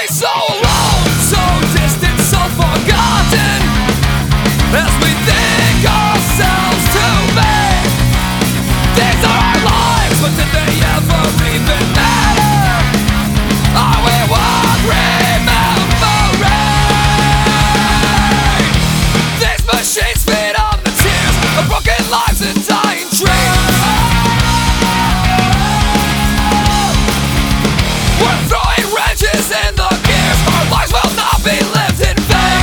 so alone, so distant, so forgotten, as we think ourselves to be. These are our lives, but did they ever even matter? Are we worth remembering? These machines feed on the tears of broken lives and dying dreams. We're throwing wrenches in the gears. Our lives will not be lived in vain.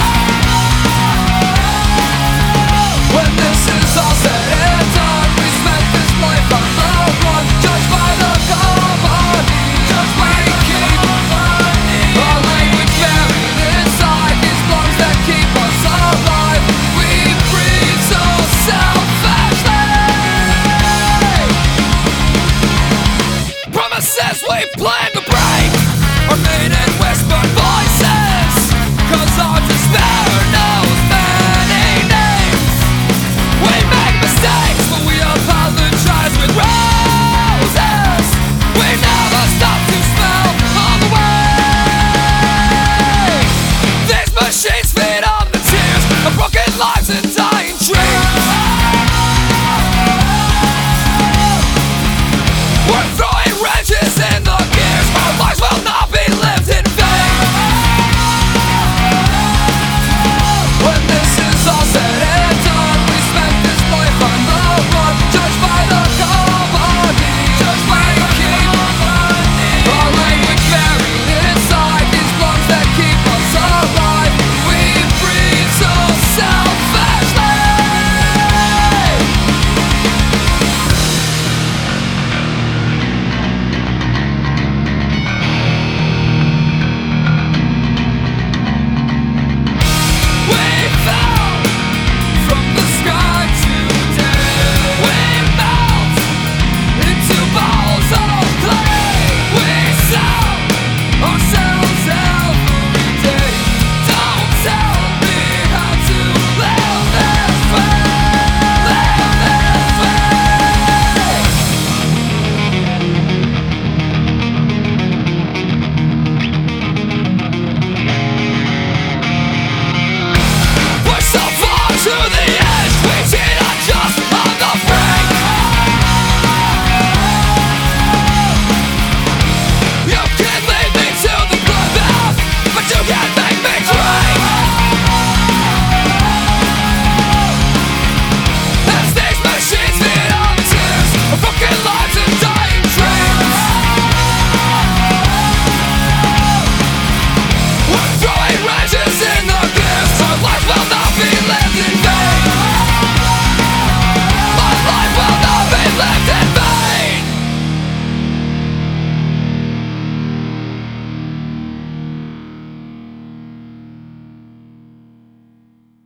When this is all said and done, we spent this life on the run, judged by the company, judged we keep. Our language buried inside these lungs that keep us alive. We breathe so selfishly. Promises we planned